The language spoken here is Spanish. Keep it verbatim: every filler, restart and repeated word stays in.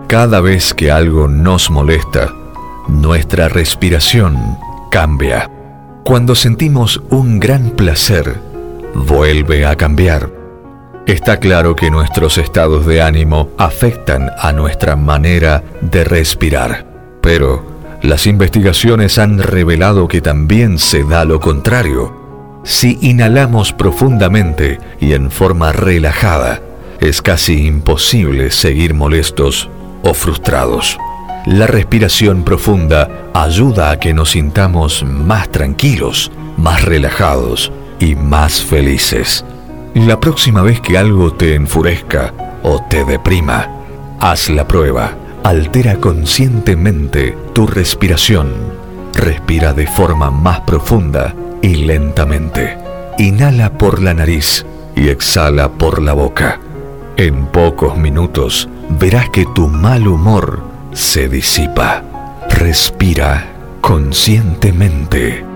Cada vez que algo nos molesta, nuestra respiración cambia. Cuando sentimos un gran placer, vuelve a cambiar. Está claro que nuestros estados de ánimo afectan a nuestra manera de respirar, pero las investigaciones han revelado que también se da lo contrario. Si inhalamos profundamente y en forma relajada, es casi imposible seguir molestos o frustrados. La respiración profunda ayuda a que nos sintamos más tranquilos, más relajados y más felices. La próxima vez que algo te enfurezca o te deprima, haz la prueba. Altera conscientemente tu respiración. Respira de forma más profunda y lentamente. Inhala por la nariz y exhala por la boca. En pocos minutos verás que tu mal humor se disipa. Respira conscientemente.